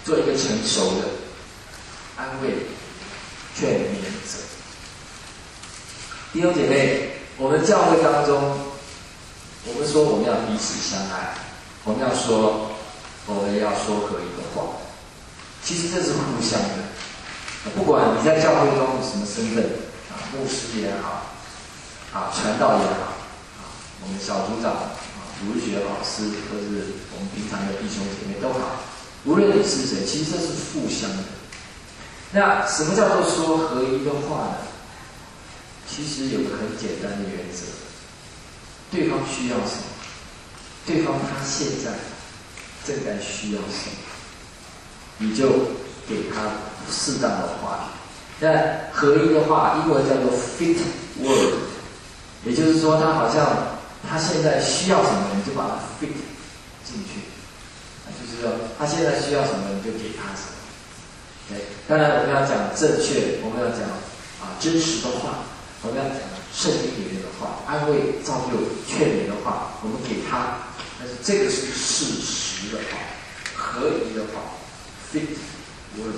做一个成熟的安慰劝勉者。弟兄姐妹，我们教会当中，我们说我们要彼此相爱，我们要说合一的话，其实这是互相的。不管你在教会中有什么身份牧师也好，传道也好，我们小组长主日学老师，或是我们平常的弟兄姐妹都好，无论你是谁，其实这是互相的。那什么叫做说合一的话呢？其实有个很简单的原则，对方需要什么，对方他现在正在需要什么，你就给他适当的话语。那合一的话，英文叫做 fit word， 也就是说，他好像他现在需要什么，你就把它 fit 进去。就是说，他现在需要什么，你就给他什么。Okay? 当然，我们要讲正确，我们要讲真实的话，我们要讲圣经里面的话，安慰、造就、劝勉的话，我们给他。但是这个是事实的话，合一的话 ，fit word。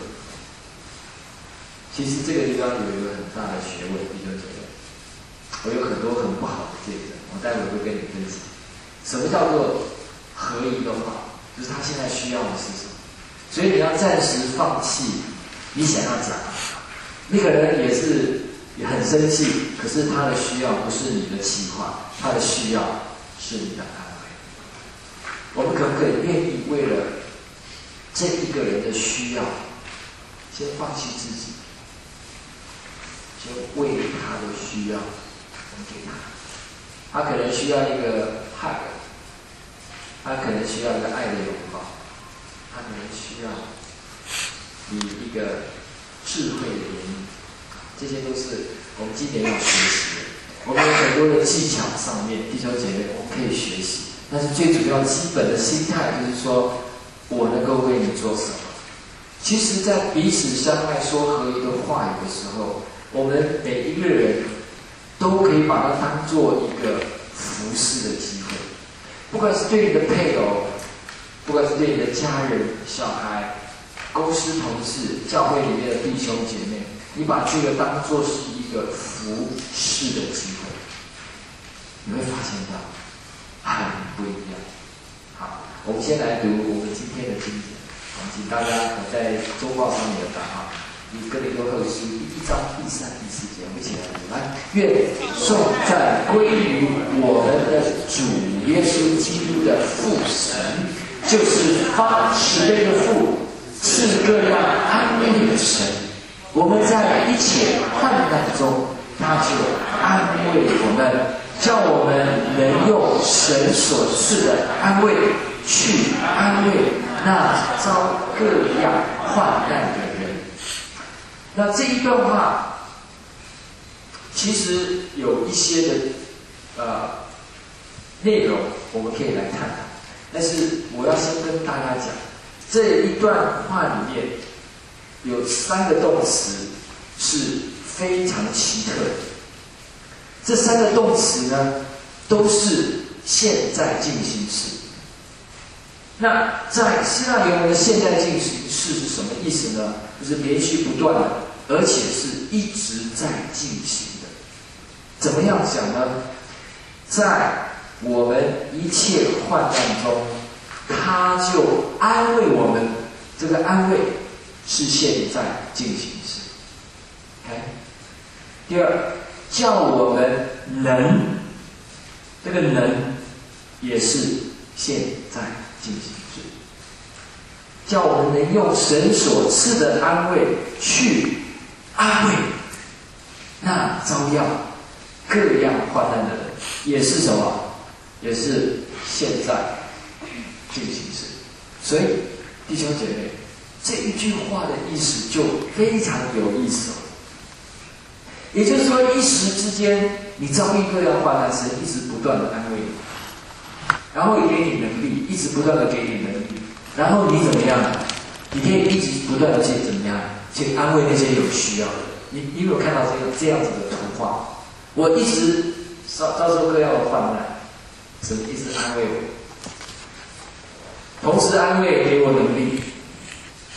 其实这个地方有一个很大的学问，弟兄姐妹，我有很多很不好的见证，我待会会跟你分享。什么叫做合一的话？就是他现在需要的是什么？所以你要暂时放弃你想要讲，那个人也很生气，可是他的需要不是你的计划，他的需要是你的安慰。我们可不可以愿意为了这一个人的需要，先放弃自己？就为他的需要，我们给他。他可能需要一个 hug， 他可能需要一个爱的拥抱，他可能需要你一个智慧的言语，这些都是我们今年要学习的。我们有很多的技巧上面，弟兄姐妹，我们可以学习。但是最主要基本的心态就是说，我能够为你做什么？其实，在彼此相爱、说合一的话语的时候，我们每一个人都可以把它当做一个服侍的机会，不管是对你的配偶，不管是对你的家人、小孩、公司同事、教会里面的弟兄姐妹，你把这个当作是一个服侍的机会，你会发现到很不一样。好，我们先来读我们今天的经节，请大家在周报上面有打哈。以哥林多后书1章第3、第4节，我们一起来读。来，愿颂赞归于我们的主耶稣基督的父神，就是发慈悲的父，赐各样安慰的神。我们在一切患难中，他就安慰我们，叫我们能用神所赐的安慰去安慰那遭各样患难的人。那这一段话，其实有一些的内容我们可以来探讨，但是我要先跟大家讲，这一段话里面有3个动词是非常奇特的。这3个动词呢，都是现在进行时。那在希腊原文的现在进行式是什么意思呢？就是连续不断的，而且是一直在进行的。怎么样讲呢？在我们一切患难中，他就安慰我们，这个安慰是现在进行时。OK， 第二，叫我们能，这个能也是现在进行时，叫我们能用神所赐的安慰去安慰那遭要各样患难的人，也是什么？也是现在进行时。所以弟兄姐妹，这一句话的意思就非常有意思了。也就是说，一时之间你遭遇各样患难，神一直不断的安慰你，然后也给你能力，一直不断的给你能力，然后你怎么样？你可以一直不断的去怎么样？去安慰那些有需要的。你有没有看到这样子的图画？我一直遭受各样的患难，神一直安慰我，同时安慰给我能力，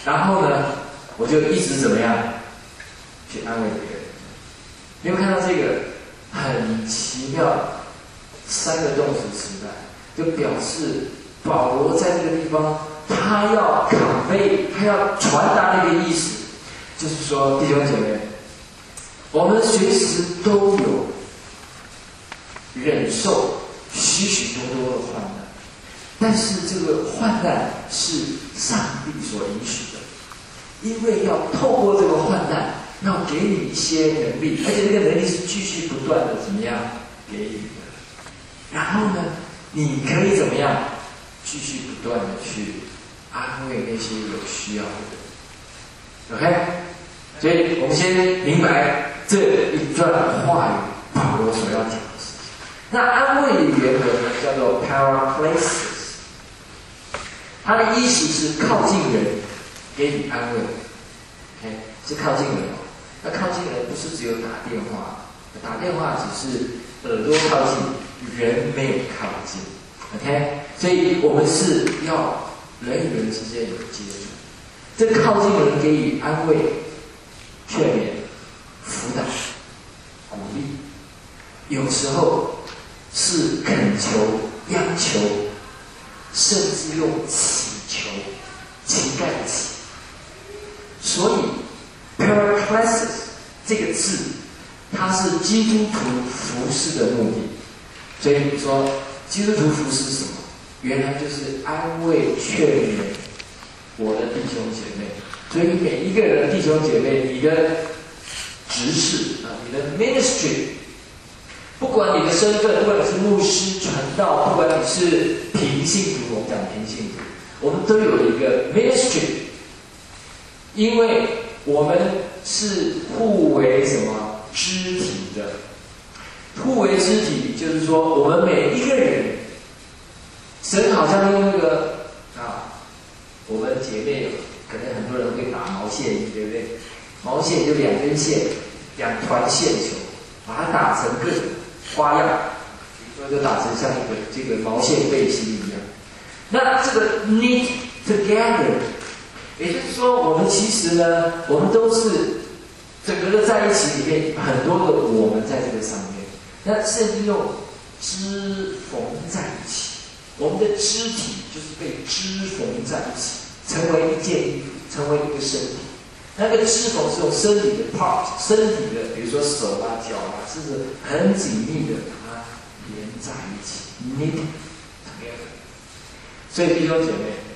然后呢，我就一直怎么样去安慰别人。你有看到这个很奇妙三个动词词代，就表示保罗在这个地方，他要convey，他要传达那个意思，就是说，弟兄姐妹，我们随时都有忍受许许多多的患难，但是这个患难是上帝所允许的，因为要透过这个患难，要给你一些能力，而且这个能力是继续不断的怎么样给予的。然后呢，你可以怎么样继续不断的去安慰那些有需要的人。OK， 所以我们先明白这一段话语保罗所要讲的事情。那安慰的原文呢，叫做 paraclesis， 它的意思是靠近人，给予安慰。OK， 是靠近人哦。那靠近人不是只有打电话，打电话只是耳朵靠近，人没有靠近。OK， 所以我们是要人与人之间有接触。这靠近人给予安慰、劝勉、辅导、鼓励，有时候是恳求、央求，甚至用祈求、乞丐的乞。所以 paraclesis 这个字，它是基督徒服事的目的。所以你说基督徒服事是什么？原来就是安慰、劝勉我的弟兄姐妹。所以每一个人弟兄姐妹，你的职事啊，你的 ministry， 不管你的身份，不管你是牧师、传道，不管你是平信徒，我们讲平信徒，我们都有一个 ministry， 因为我们是互为什么肢体的。互为肢体，就是说我们每一个人，神好像用那个我们姐妹可能很多人会打毛线衣，对不对？毛线就两根线，两团线球，把它打成各种花样，比如说就打成像一个这个毛线背心一样。那这个 knit together， 也就是说，我们其实呢，我们都是整个的在一起里面，很多的我们在这个上面。那甚至用织缝在一起，我们的肢体就是被织缝在一起，成为一件衣服，成为一个身体。那个织缝是用身体的 part， 身体的，比如说手啊、脚啊，是不是很紧密的把它连在一起 ，knit together。所以弟兄姐妹，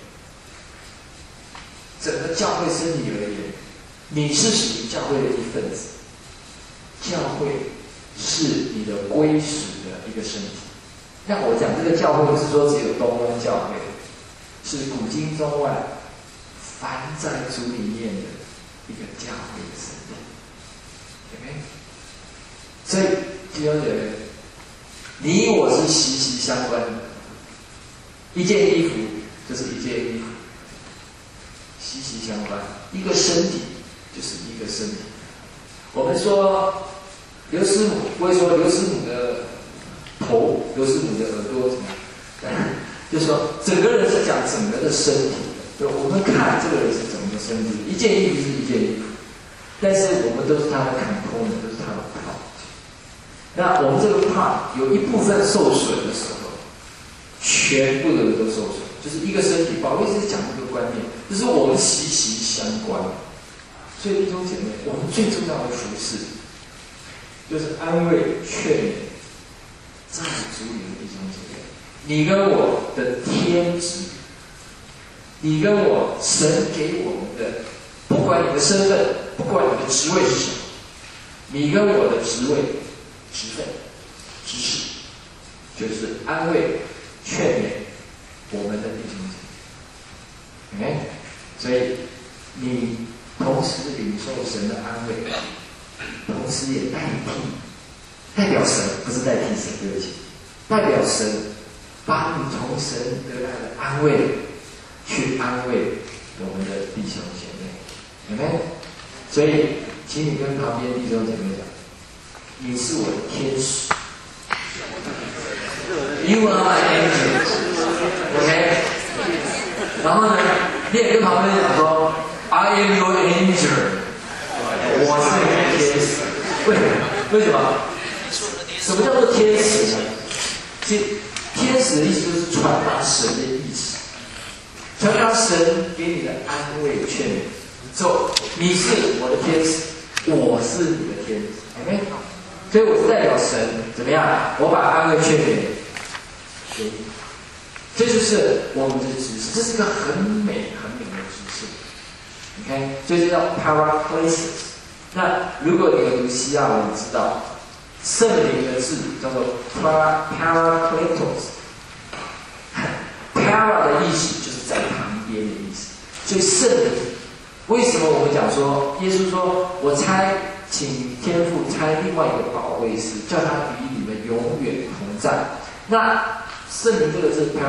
整个教会身体而言，你是属于教会的一份子，教会是你的归属的一个身体。那我讲这个教会不是说只有东湾教会，是古今中外凡在主里面的一个教会的身体。OK， 所以弟兄姐妹，你我是息息相关的。一件衣服就是一件衣服，息息相关。一个身体就是一个身体。我们说刘师母不会说刘师母的头、刘师母的耳朵怎么样，就是说整个人是讲整个的身体的。就我们看这个人是整个身体，一件衣服是一件衣服，但是我们都是他的 component， 都是他的 part。那我们这个 part 有一部分受损的时候，全部的人都受损，就是一个身体。保罗一直讲这个观念，就是我们息息相关。所以弟兄姐妹，我们最重要的服事就是安慰、劝勉在主里的弟兄姐妹。你跟我的天职，你跟我神给我们的，不管你的身份，不管你的职位是什么，你跟我的职位、职分、职事，就是安慰、劝勉我们的弟兄姐妹。OK， 所以你同时领受神的安慰，同时也代表神，不是代替神，对不起，代表神把你从神得来的安慰去安慰我们的弟兄姐妹。Amen。所以，请你跟旁边弟兄姐妹讲，你是我的天使。You are my angel。OK。然后呢，你也跟旁边讲说， I am your angel， 我是你的天使。为什么？什么叫做天使呢？其实天使的意思就是传达神的意思，传达神给你的安慰劝勉。说你是我的天使，我是你的天使 ，OK？ 所以我是代表神怎么样？我把安慰劝勉给你，这就是我们的指示，这是个很美很美的指示 ，OK？ 所以这叫 Paraclesis。那如果你有读希腊文，你知道圣灵的字叫做 Parakletos。Para 的意思就是在旁边的意思，所以圣灵。为什么我们讲说，耶稣说：“我差请天父差另外一个保惠师，叫他与你们永远同在。”那圣灵这个字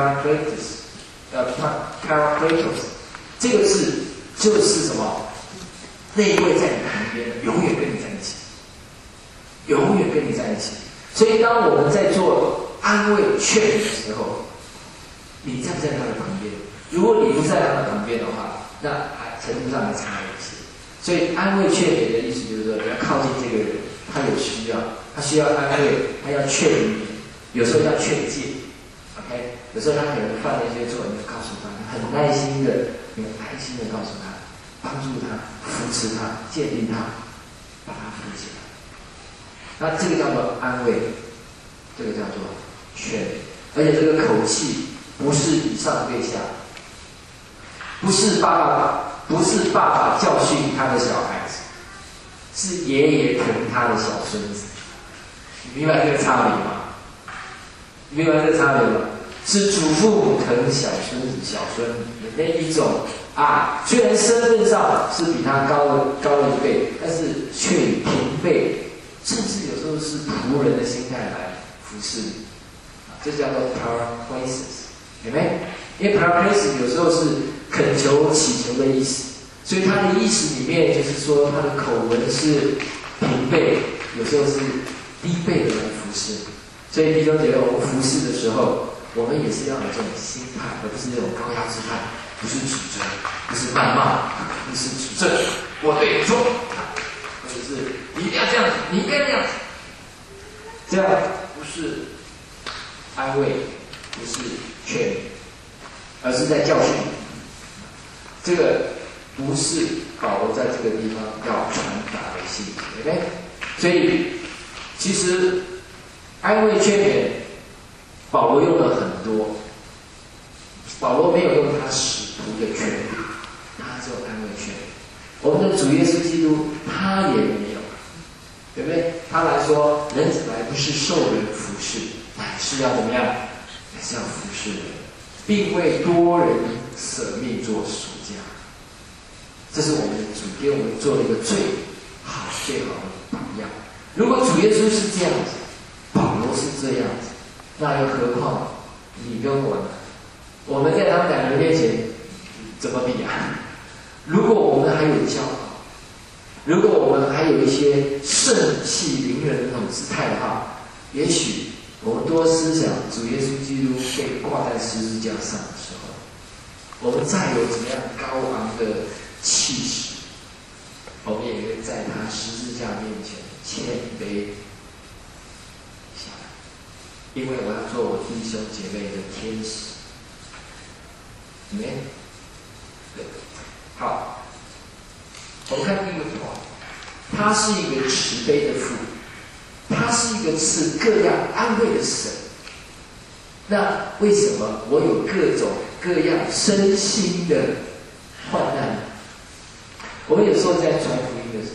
Parakletos， 这个字就是什么？内位在你旁边，永远跟你在一起，永远跟你在一起。所以，当我们在做安慰劝勉的时候，你在不在他的旁边？如果你不在他的旁边的话，那程度上还差一些。所以，安慰劝勉的意思就是说，你要靠近这个人，他有需要，他需要安慰，他要劝你，有时候要劝诫 ，OK？ 有时候他可能犯了一些错，你要告诉他，很耐心的、有爱心的告诉他。帮助他，扶持他，建立他，把他扶起来。那这个叫做安慰，这个叫做劝，而且这个口气不是以上对下，不是爸爸教训他的小孩子，是爷爷疼他的小孙子。你明白这个差别吗？明白这个差别吗？是祖父母疼小孙子、小孙女的那一种。虽然身份上是比他高了1倍，但是却以平辈，甚至有时候是仆人的心态来服侍你。这叫做 Paraclesis， 有没有？因为 Paraclesis 有时候是恳求、祈求的意思，所以它的意思里面就是说，它的口吻是平辈，有时候是低辈的来服侍。所以弟兄姐妹，我们服侍的时候，我们也是要有这种心态，而不是那种高压姿态。不是指责，不是谩骂，不是指正，我对你说，或者是你一定要这样子，你应该这样子，这样不是安慰，不是劝勉，而是在教训你。这个不是保罗在这个地方要传达的信息 ，OK？ 所以其实安慰劝勉，保罗用了很多。保罗没有用他使徒的权柄，他只有安慰劝勉。我们的主耶稣基督他也没有，对不对？他来说，人子来不是受人服侍，乃是要怎么样？乃是要服侍人，并为多人舍命做赎价。这是我们的主给我们做了一个最好的榜样。如果主耶稣是这样子，保罗是这样子，那又何况你跟我呢？我们在他们两个人面前怎么比啊？如果我们还有教导，如果我们还有一些盛气凌人的那种姿态的话，也许我们多思想主耶稣基督被挂在十字架上的时候，我们再有怎么样高昂的气势，我们也会在他十字架面前谦卑下来，因为我要做我弟兄姐妹的天使。没，对，好，我们看第一个图，他是一个慈悲的父，他是一个赐各样安慰的神。那为什么我有各种各样身心的患难呢？我们有时候在传福音的时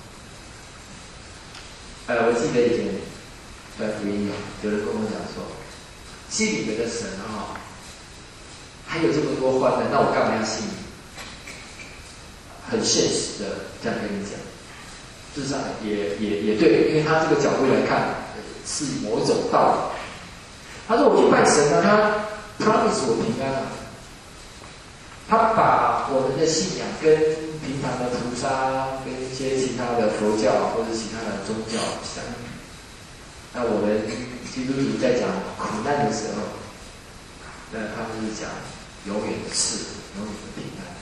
候，我记得以前传福音有人跟我讲说，信你们的神还有这么多患难，那我干嘛要信你？很现实的这样跟你讲，事实上也对，因为他这个角度来看是某一种道理。他说我去拜神他 promise 我平安他把我们的信仰跟平常的屠杀、跟一些其他的佛教或者其他的宗教相比，那我们基督徒在讲苦难的时候，那他们是讲永远的赐福，永远的平安。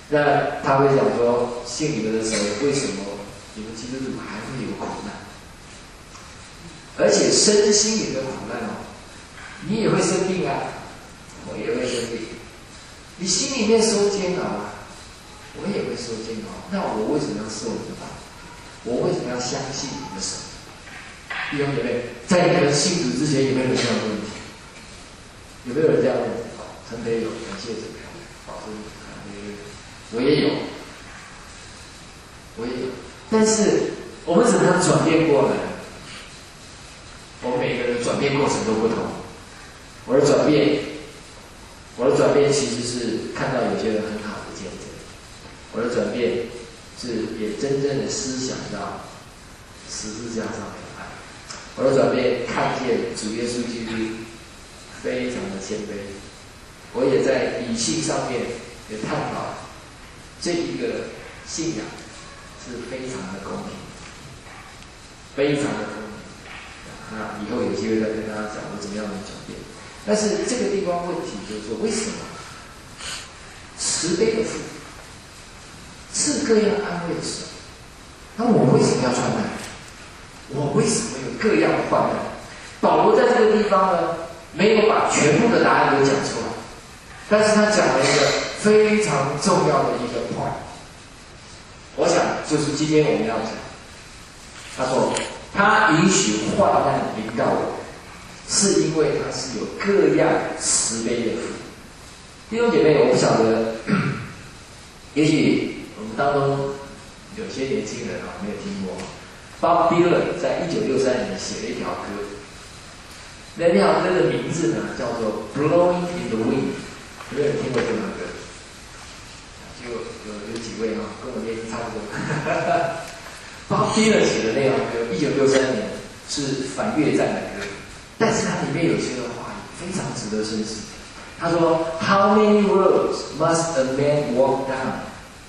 那他会讲说，信你们的时候，为什么你们基督徒还会有苦难？而且身心灵的苦难哦，你也会生病啊，我也会生病。你心里面受煎熬啊，我也会受煎熬。那我为什么要受你的苦？我为什么要相信你的神？弟兄姐妹，在你们信主之前，有没有人这样的问题？有没有人这样问？陈培有，感谢主，保持我也有，我也有。但是我们怎么样转变过来？我们每个人的转变过程都不同。我的转变其实是看到有些人很好的见证。我的转变是也真正的思想到十字架上面的爱。我的转变看见主耶稣基督非常的谦卑。我也在理性上面也探讨这一个信仰是非常的公平，非常的公平。那以后有机会再跟大家讲我怎么样的转变。但是这个地方问题就是说，为什么慈悲的父是各样安慰的神？那我为什么要患难？我为什么有各样的患难？保罗在这个地方呢，没有把全部的答案都讲出来。但是他讲了一个非常重要的一个 point， 我想就是今天我们要讲。他说，他允许患难临到我，是因为他是有各样慈悲的父。弟兄姐妹，我不晓得，也许我们当中有些年轻人没有听过 ，Bob Dylan 在1963年写了一条歌，那条歌的名字呢叫做《Blowing in the Wind》。有没有人听过这首歌？就有几位跟我年纪差不多。Bob Dylan 写的那首歌，1963年是反越战的歌，但是它里面有些的话非常值得深思。他说 ：“How many roads must a man walk down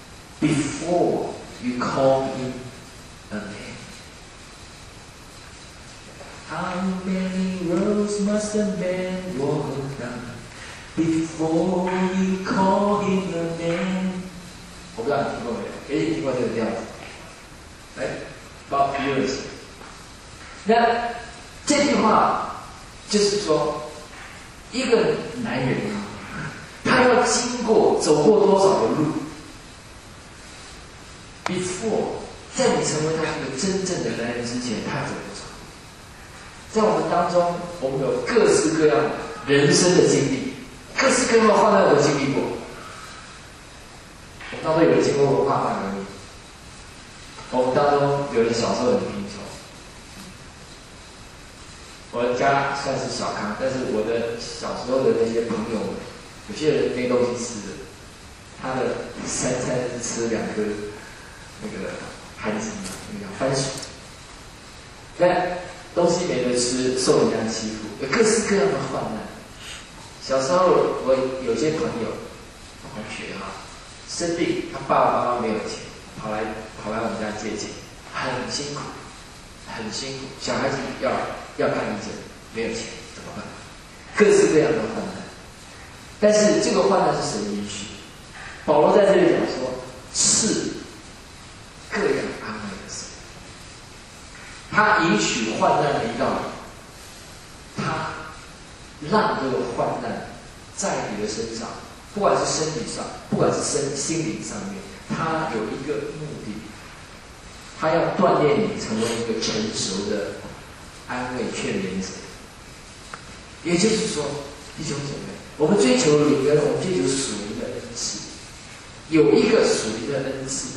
before you call him a man? How many roads must a man walk down?Before you call him a man， 我不知道你听过没有？也许听过这个调子。Bob Dylan。那这句话就是说，一个男人他要走过多少的路 ？Before， 在你成为他一个真正的男人之前，他要走多少？在我们当中，我们有各式各样人生的经历。各式各样的患难我经历过。我们当中有人经过文化大革命，我们当中有人小时候很贫穷。我的家算是小康，但是我的小时候的那些朋友们，有些人没东西吃的，他的三餐是吃2颗那个番薯，那个叫番薯。但东西没得吃，受人家欺负，有各式各样的患难。小时候，我有些朋友、同学生病，他爸爸妈妈没有钱，跑来我们家借钱，很辛苦，很辛苦。小孩子要看医生，没有钱怎么办？各式各样的患难，但是这个患难是神允许。保罗在这里讲说，是各样安慰的神，他允许患难临到你，他让这个患难在你的身上，不管是身体上，不管是心灵上面，他有一个目的，他要锻炼你成为一个成熟的安慰劝勉者。也就是说，弟兄姐妹，我们追求灵恩，我们追求属灵的恩赐，有一个属灵的恩赐，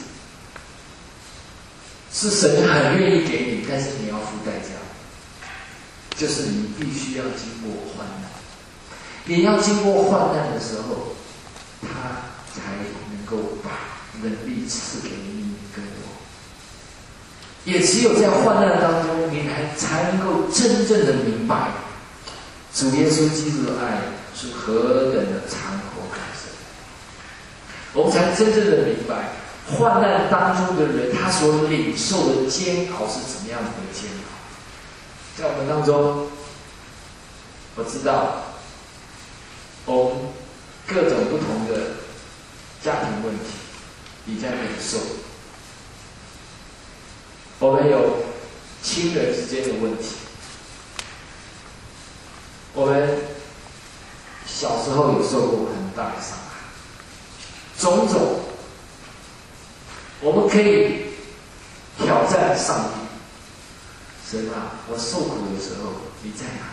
是神很愿意给你，但是你要付代价。就是你必须要经过患难，你要经过患难的时候，他才能够把能力赐给你跟我。也只有在患难当中，你才能够真正的明白主耶稣基督的爱是何等的长阔高深。我们才真正的明白患难当中的人，他所领受的煎熬是怎么样子的煎熬。在我们当中，我知道我们各种不同的家庭问题， 你在忍受。我们有亲人之间的问题，我们小时候有受过很大的伤害，种种，我们可以挑战上帝。神啊，我受苦的时候你在哪？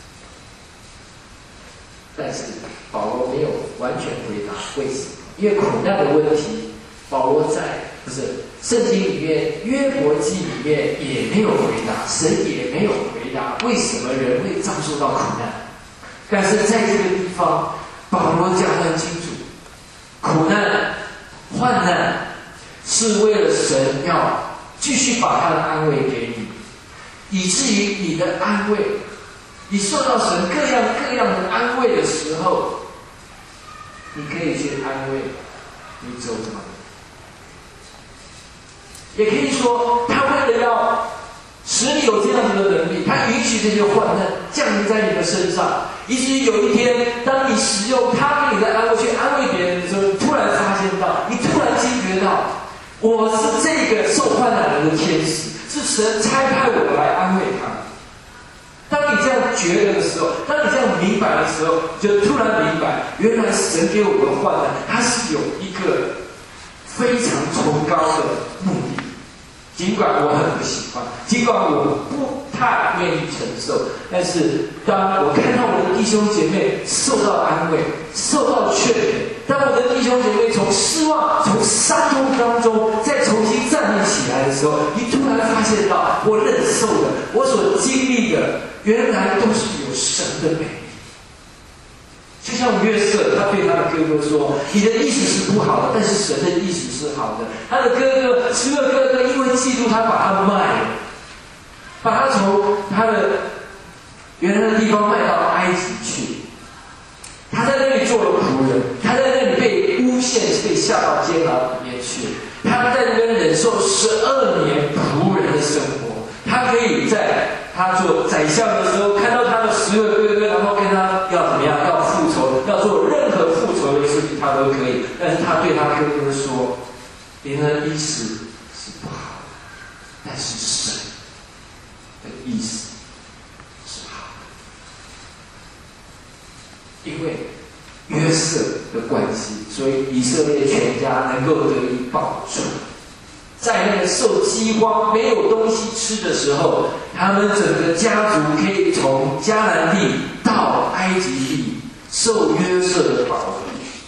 但是保罗没有完全回答为什么，因为苦难的问题，保罗在圣经里面约伯记里面也没有回答，神也没有回答为什么人会遭受到苦难。但是在这个地方，保罗讲得很清楚，苦难、患难是为了神要继续把他的安慰给你，以至于你的安慰，你受到神各样各样的安慰的时候，你可以去安慰你周遭的。也可以说，他为了要使你有这样子的能力，他允许这些患难降临在你的身上，以至于有一天，当你使用他给你的安慰去安慰别人的时候，你突然发现到，你突然惊觉到，我是这个受患难人的天使，是神差派我来安慰他。当你这样觉得的时候，当你这样明白的时候，就突然明白，原来神给我们的患难，它是有一个非常崇高的目的。尽管我很不喜欢，尽管我不太愿意承受，但是当我看到我的弟兄姐妹受到安慰、受到劝勉，当我的弟兄姐妹从失望、从伤痛当中再重新站立起来的时候，你突然发现到，我忍受的、我所经历的，原来都是有神的美丽。就像约瑟，他对他的哥哥说：“你的意思是不好的，但是神的意思是好的。”他的12个哥哥因为嫉妒他，把他卖了，把他从他的原来的地方卖到埃及去。他在那里做了仆人，他在那里被诬陷，被下到监牢里面去。他在那边忍受12年仆人的生活。他可以在他做宰相的时候，看到他的12个哥哥，然后跟他要怎么样，要复仇，要做任何复仇的事情，他都可以。但是他对他哥哥说：“别人的意思是不好的，但是神的意思是好的。”因为约瑟的关系，所以以色列全家能够得以保住。在那个受饥荒、没有东西吃的时候，他们整个家族可以从迦南地到埃及地，受约瑟的保护，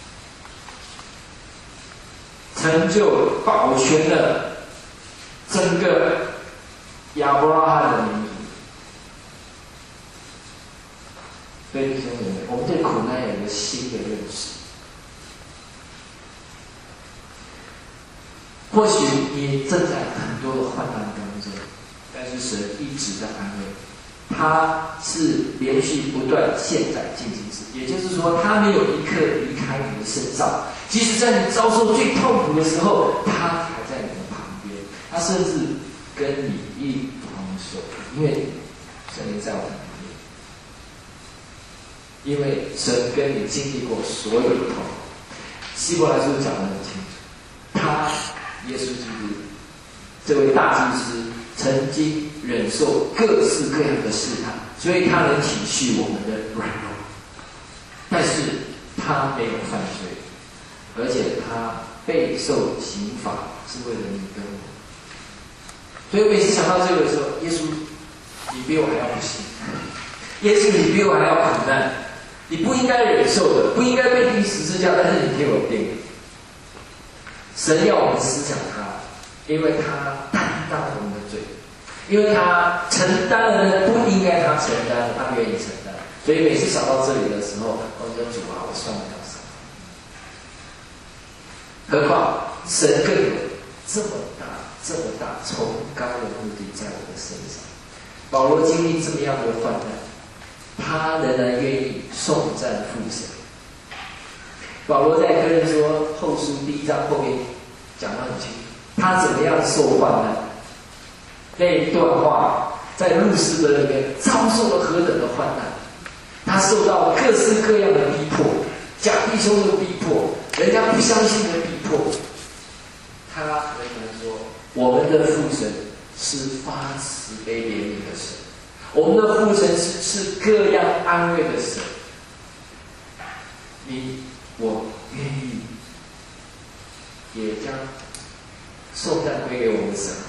成就保全了整个亚伯拉罕的民族。所以弟兄姊妹，我们对苦难有一个新的认识。或许你正在很多的患难当中，但是神一直在安慰，他是连续不断、现在进行时，也就是说，他没有一刻离开你的身上。即使在你遭受最痛苦的时候，他还在你的旁边，他甚至跟你一同受，因为神在我们里面，因为神跟你经历过所有的痛苦。希伯来书讲得很清楚，他。耶稣基督这位大祭司曾经忍受各式各样的试探，所以他能体恤我们的软弱，但是他没有犯罪，而且他备受刑罚是为了你跟我。所以每次想到这个的时候，耶稣，你比我还要不幸，耶稣你比我还要苦难，你不应该忍受的，不应该被钉十字架，但是你给我钉。神要我们思想他，因为他担当我们的罪，因为他承担了那不应该他承担的，他愿意承担。所以每次想到这里的时候，我就主啊，我算不了什么。何况神更有这么大崇高的目的在我的身上。保罗经历这么样的患难，他仍然愿意颂赞父神。保罗在哥林多后书1章后面讲得很清楚，他怎么样受患难。那一段话在路斯德里面遭受了何等的患难，他受到各式各样的逼迫，假弟兄的逼迫，人家不相信的逼迫， 们的父神是发慈悲怜悯的神，我们的父神是各样安慰的神。我愿意也将颂赞归给我们的神。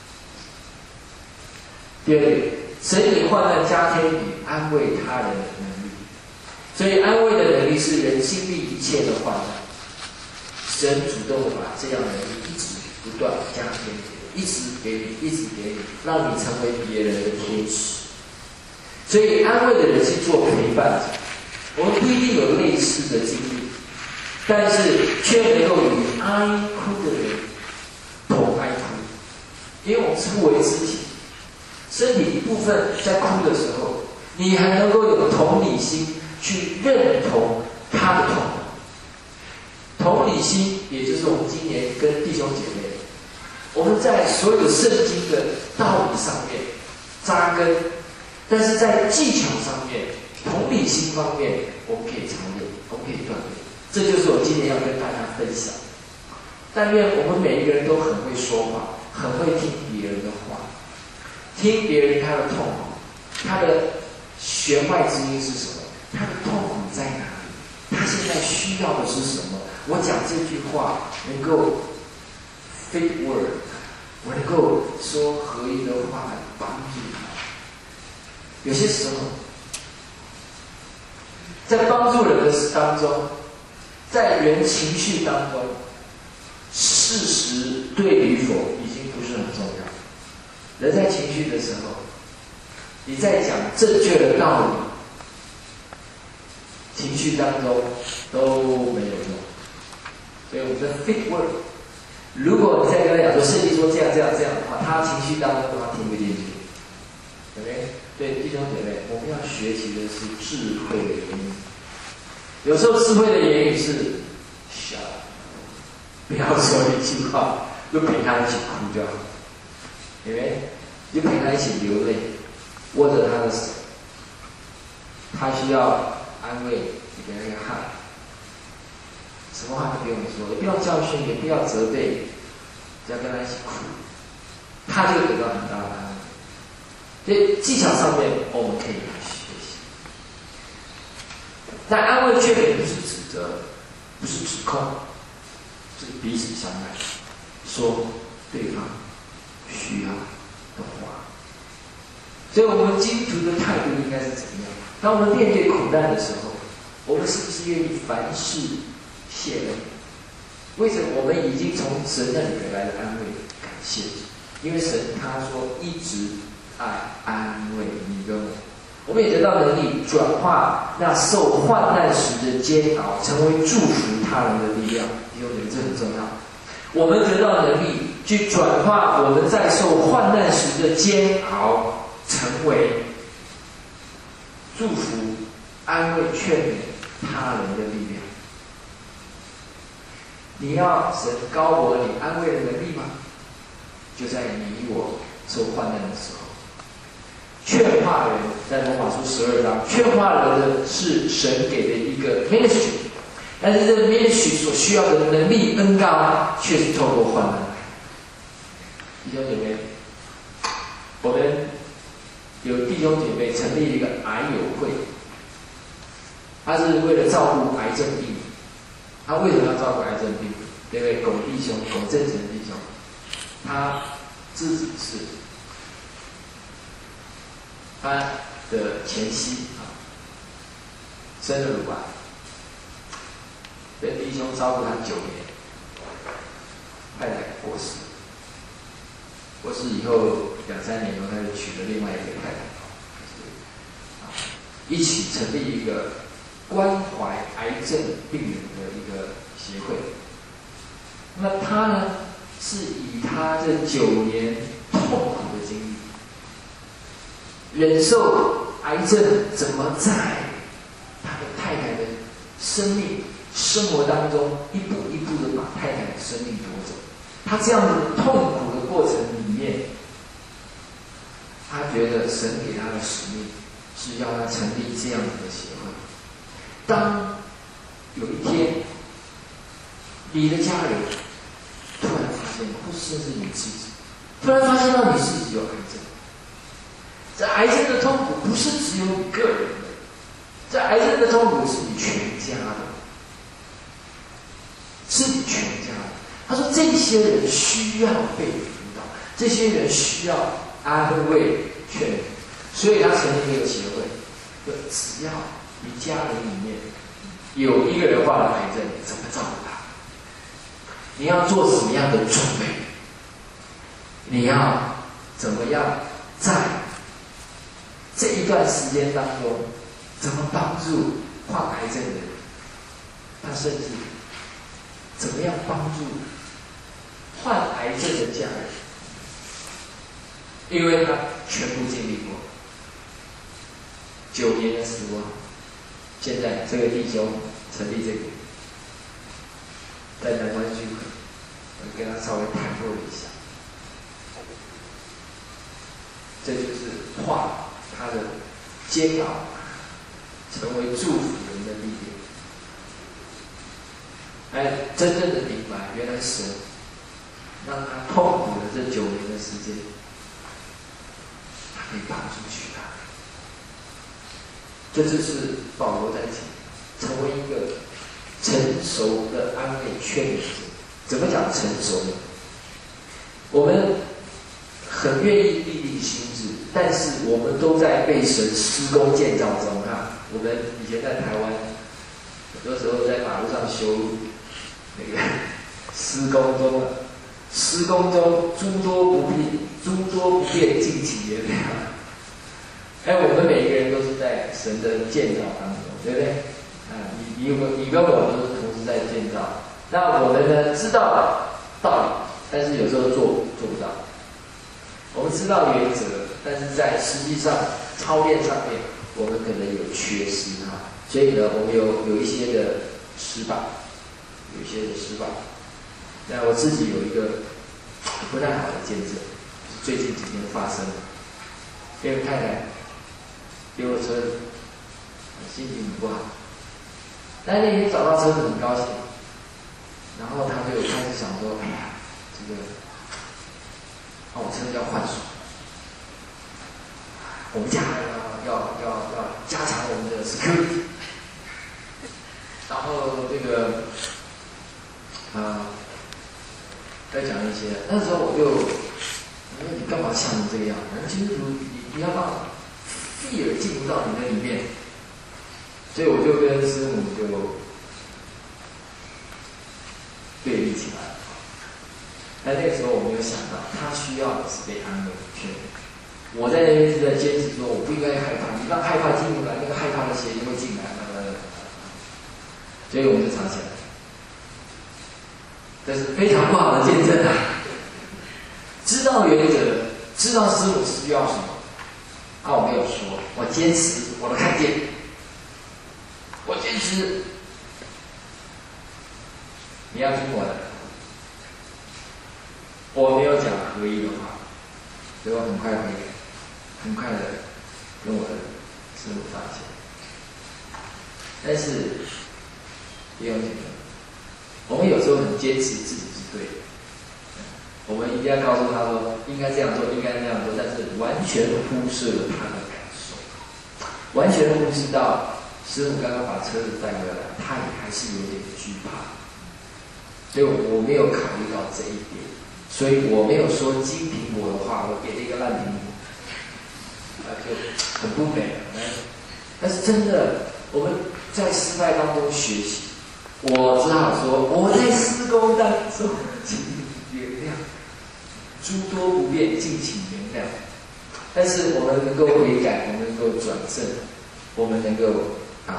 第二点，神以患难加添与安慰他人的能力，所以安慰的能力是人经历一切的患难，神主动把这样的能力一直不断加添给你，一直给你，一直给你，让你成为别人的天使。所以安慰的人是做陪伴者，我们不一定有类似的经历，但是却能够与哀哭的人同哀哭，因为我们是互为肢体。身体一部分在哭的时候，你还能够有同理心去认同他的痛苦。同理心，也就是我们今年跟弟兄姐妹，我们在所有圣经的道理上面扎根，但是在技巧上面、同理心方面，我们可以操练，我们可以锻炼。这就是我今年要跟大家分享。但愿我们每一个人都很会说话，很会听别人的话。听别人他的痛苦，他的弦外之音是什么？他的痛苦在哪里？他现在需要的是什么？我讲这句话能够 fit word， 我能够说合一的话来帮助他。有些时候，在帮助人的当中，在人情绪当中，事实对与否已经不是很重要。人在情绪的时候，你在讲正确的道理，情绪当中都没有用。所以我们的 fit word， 如果你在跟他讲说圣经说这样这样这样的话，他情绪当中他听不进去，对不对？对，弟兄姐妹，我们要学习的是智慧的言语。有时候智慧的言语是 shut up， 不要说一句话，就陪他一起哭就好。因为就陪他一起流泪，握着他的手，他需要安慰，你给他一个汗，什么话都不用说，也不要教训，也不要责备，只要跟他一起哭，他就得到很大的安慰。所以技巧上面我们可以来学习。但安慰劝勉不是指责，不是指控，是彼此相爱，说对方需要的话。所以我们基督徒的态度应该是怎么样？当我们面对苦难的时候，我们是不是愿意凡事谢恩？为什么我们已经从神那里得来的安慰感谢？因为神他说一直爱安慰你跟我。我们也得到能力转化那受患难时的煎熬，成为祝福他人的力量。弟兄姐妹，这很重要。我们得到能力去转化我们在受患难时的煎熬，成为祝福、安慰、劝勉他人的力量。你要神高我你安慰的能力吗？就在你我受患难的时候。劝化人，在罗马书12章，劝化人的是神给的一个 ministry， 但是这个 ministry 所需要的能力恩膏，却是透过患难来。弟兄姐妹，我们有弟兄姐妹成立一个癌友会，他是为了照顾癌症病人。他为什么要照顾癌症病人？对不对？龚弟兄，龚正成弟兄，他自己是他的前妻生了乳癌，被弟兄照顾他9年，太太过世，过世以后2、3年后，他就娶了另外一个太太，一起成立一个关怀癌症病人的一个协会。那他呢，是以他这9年痛苦的经历，忍受癌症怎么在他的太太的生命、生活当中一步一步的把太太的生命夺走。他这样的痛苦的过程里面，他觉得神给他的使命是要他成立这样子的协会。当有一天，你的家人突然发现，或甚至你自己突然发现到你自己有癌症。这癌症的痛苦不是只有你个人的，这癌症的痛苦是你全家的，是你全家的。他说这些人需要被辅导，这些人需要安慰劝勉，所以他成立这个协会，就只要你家人里面有一个人患了癌症，怎么照顾他？你要做什么样的准备？你要怎么样在这一段时间当中，怎么帮助患癌症的人？他甚至怎么样帮助患癌症的家人？因为他全部经历过9年的时光。现在这个弟兄成立这个，在台湾聚会，我跟他稍微谈过一下，这就是化他的煎熬成为祝福人的力量，来真正的明白，原来神让他痛苦的这9年的时间，他可以帮助其他人。这就是保罗在讲，成为一个成熟的安慰劝勉者。怎么讲成熟呢？我们很愿意立定心志，但是我们都在被神施工建造中啊。我们以前在台湾，很多时候在马路上修路，那个施工中，施工中诸多不便，尽其原谅。我们每一个人都是在神的建造当中，对不对？你跟我都是同时在建造。那我们呢，知道道理，但是有时候做不到。我们知道原则，但是在实际上操练上面，我们可能有缺失哈。所以呢，我们有一些的失败，那我自己有一个不太好的见证，是最近几天发生的。因为太太丢了车子，心情很不好。但那天找到车子很高兴，然后他就开始想说：“哎呀，这个我车要换锁，我们家要加强我们的 security。”然后这个再讲一些，那时候我就，你干嘛想成这个样子？其实你要让fear进入到你的里面，所以我就跟师母就对立起来了。但那个时候我没有想到，他需要的是被安慰劝勉。我在那边是在坚持说，我不应该害怕，你让害怕进入来，那个害怕的邪灵会进来，所以我们就吵起来。这是非常不好的见证啊！知道原则，知道师母需要什么，我没有说，我坚持我的看见，我坚持，你要听我的，我没有讲合一的话，所以我很快回来，很快的跟我的师母道歉。但是弟兄姐妹，我们有时候很坚持自己是对的，我们一定要告诉他说应该这样做，应该那样做，但是完全忽视了他的感受，完全忽视到师傅刚刚把车子带回来，他也还是有点惧怕，所以我没有考虑到这一点，所以我没有说金苹果的话，我给了一个烂苹果，就很不美了。但是真的，我们在失败当中学习。我只好说，我在施工当中，请原谅，诸多不便，敬请原谅。但是我们能够悔改，我们能够转正，我们能够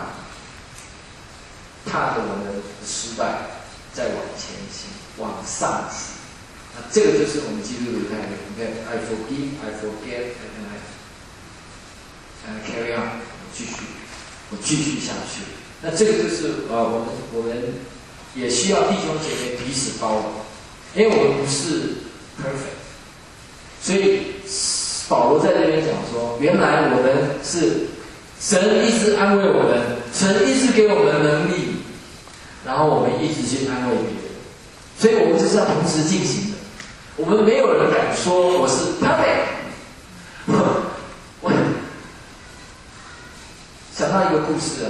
踏着我们的失败，再往前行，往上行。这个就是我们基督徒态度。你看 ，I forgive, I forget, and I carry on， 我继续下去。那这个就是我们也需要弟兄姐妹彼此包容，因为我们不是 perfect， 所以保罗在这边讲说，原来我们是神一直安慰我们，神一直给我们能力，然后我们一直去安慰别人，所以我们就是要同时进行的。 我们没有人敢说我是 perfect。我想到一个故事啊，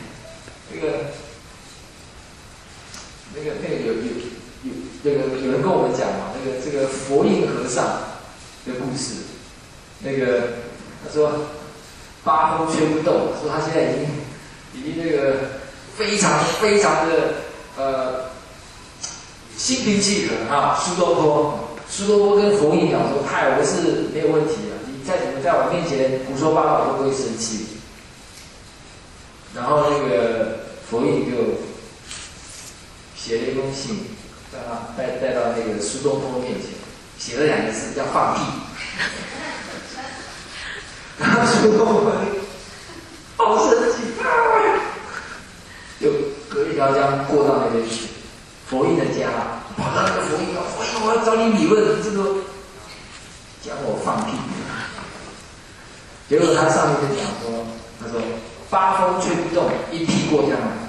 有人跟我们讲嘛，这个佛印和尚的故事，他说八风吹不动，说他现在已经这个非常的心平气和啊。苏东坡跟佛印讲说，嗨，我是没有问题的，你再怎么在我面前胡说八道，我都不会生气。然后佛印就写了一封信，让他带到苏东坡面前，写了2个字叫放屁。然后苏东坡好生气，就隔一条江过到那边去，佛印的家，跑到那个佛印，我要找你理论，这个讲我放屁。结果他上面就讲说，他说八风吹不动，一屁过江来。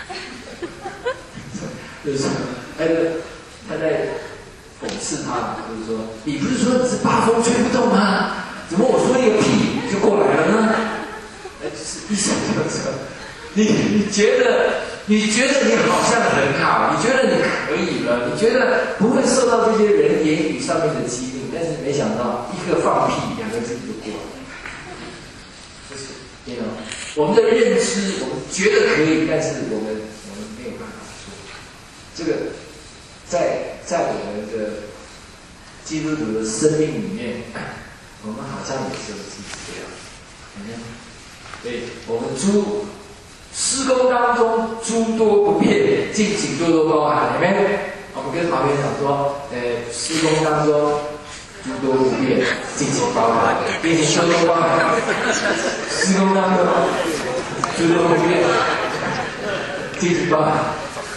就是说，他在讽刺他，就是说，你不是说你是八风吹不动吗？怎么我说一个屁就过来了呢？就是意思就是说，你觉得你好像很好，你觉得你可以了，你觉得不会受到这些人言语上面的欺凌，但是没想到一个放屁2个字就过来了。就是我们的认知，我们觉得可以，但是我们没有办法做。这个在我们的基督徒的生命里面，我们好像也是这样。所以我们施工当中诸多不便，敬请多多包涵。我们跟旁边讲说，施工当中诸多不便，敬请包涵，敬请多多包涵。施工当中诸多不便，敬请包涵。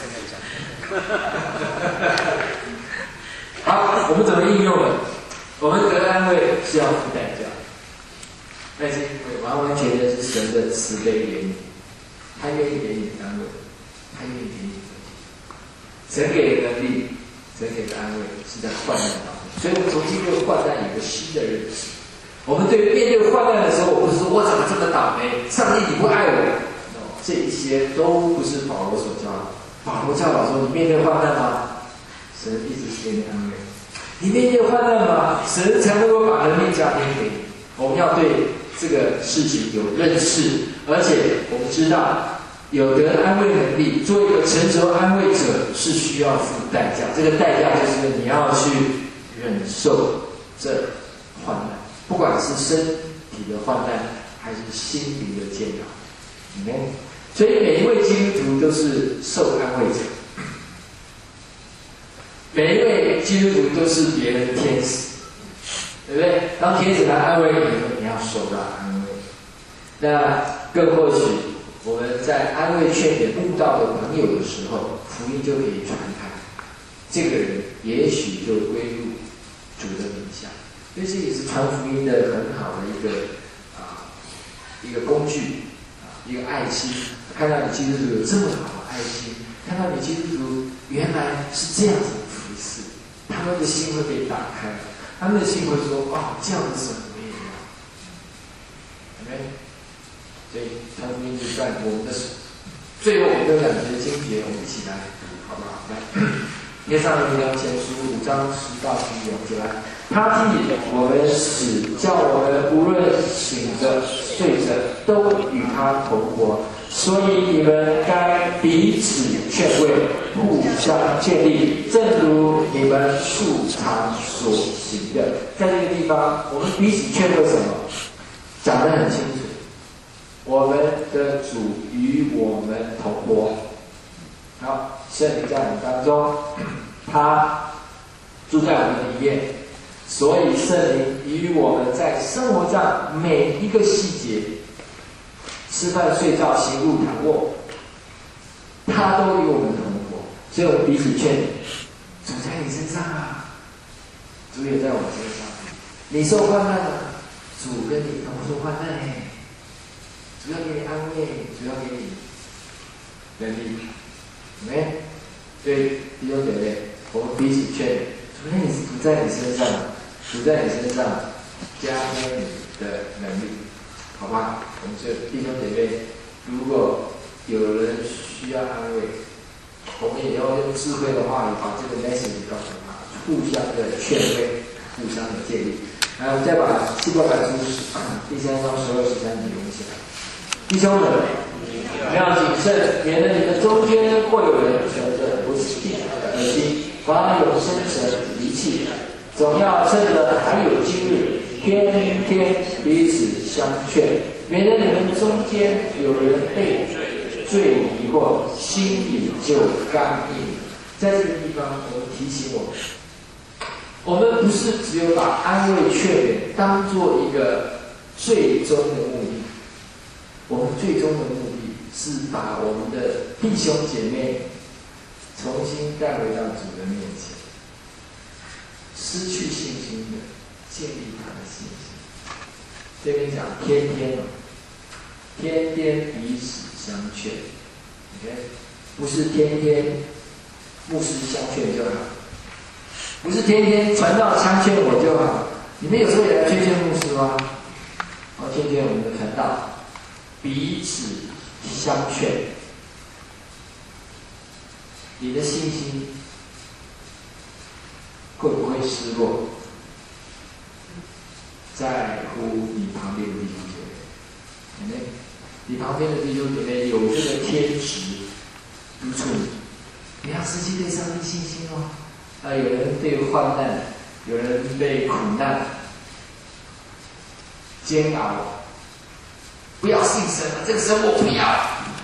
好，我们怎么应用呢？我们得安慰是要付代价，那是因为完完全全是神的慈悲怜悯，他愿意给你安慰，他愿意给你神给的能力，神给的安慰是在患难当中，所以我们从经过患难有个新的认识。我们面对患难的时候，我不是说我怎么这么倒霉，上帝你不爱我，这一些都不是保罗所教的。保罗教导说，你面对患难吗？神一直是给你安慰。你面对患难吗？神才能够把能力加添给你。我们要对这个事情有认识，而且我们知道有得安慰能力，做一个成熟安慰者是需要付代价。这个代价就是你要去忍受这患难，不管是身体的患难，还是心灵的煎熬。所以每一位基督徒都是受安慰者，每一位基督徒都是别人的天使，对不对？当天使来安慰你，你要受到安慰。那更或许我们在安慰劝勉悟道的朋友的时候，福音就可以传开，这个人也许就归入主的名下。所以这也是传福音的很好的一个工具，一个爱心。看到你基督徒有这么好的爱心，看到你基督徒原来是这样子的服侍，他们的心会被打开，他们的心会说：哦，这样的神我也要。Amen。所以传福音就在我们的手。最后我们有2节经节，我们一起来读，好不好？来，帖撒罗尼迦前书5章10到11节来。他替我们死，叫我们无论醒着睡着，都与他同活。所以你们该彼此劝慰，互相建立，正如你们素常所行的。在这个地方，我们彼此劝慰什么？讲得很清楚。我们的主与我们同活。好，圣灵在我们当中，他住在我们里面，所以圣灵与我们在生活上每一个细节，吃饭、睡觉、行路、躺卧，他都与我们同活。所以我们彼此劝勉，主在你身上啊，主也在我们身上。你受患难了，主跟你同受患难哎，主要给你安慰，主要给你能力。没？所以弟兄姐妹，我们彼此劝勉。主在你身上，主在你身上加添你的能力，好吧？我们这弟兄姐妹，如果有人需要安慰，我们也要用智慧的话语把这个 message 告诉他，互相的劝慰，互相的建立。来，我们再把希伯来书第3章12、13节用起来。弟兄们，你要谨慎，免得你们中间或有人存着不是地的恶心，反有生神离弃，总要趁着还有今日，天天彼此相劝，免得你们中间有人被罪迷惑，心里就刚硬。在这个地方，我们提醒我们不是只有把安慰劝勉当做一个最终的目的，我们最终的目的是把我们的弟兄姐妹重新带回到主的面前，失去信心的建立他的信心。这边讲天天彼此相劝 ，OK， 不是天天牧师相劝就好，不是天天传道相劝我就好。你们有时候也来劝劝牧师吗？劝劝我们的传道，彼此相劝。你的信心会不会失落？在乎你旁边的弟兄姐妹，你旁边的弟兄姐妹有这个天职督促你，不要失去对上帝信心哦。有人被患难，有人被苦难煎熬，不要信神，这个神我不要。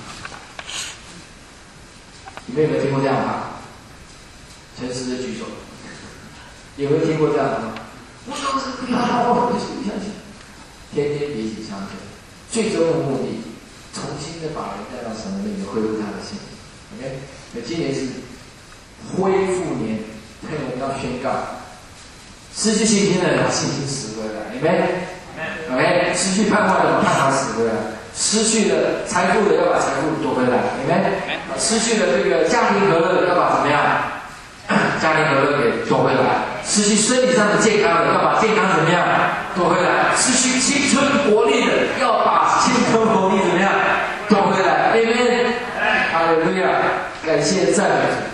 你们有没有听过这样的话？诚实的举手。有没有听过这样的话？我就是不要，我不相信。天天彼此相劝，最终的目的，重新的把人带到神的面前，恢复他的信心。OK， 那今年是恢复年，所以我们要宣告：失去信心的人把信心拾回来，明白？ OK， 失去盼望的盼望拾回来，失去了财富的要把财富夺回来，明白？失去了这个家庭和乐的要把怎么样？家庭和乐给夺回来。 失去身体上的健康的，要把健康怎么样夺回来；失去青春活力的，要把青春活力怎么样夺回来。阿门。哈利路亚，感谢赞美主。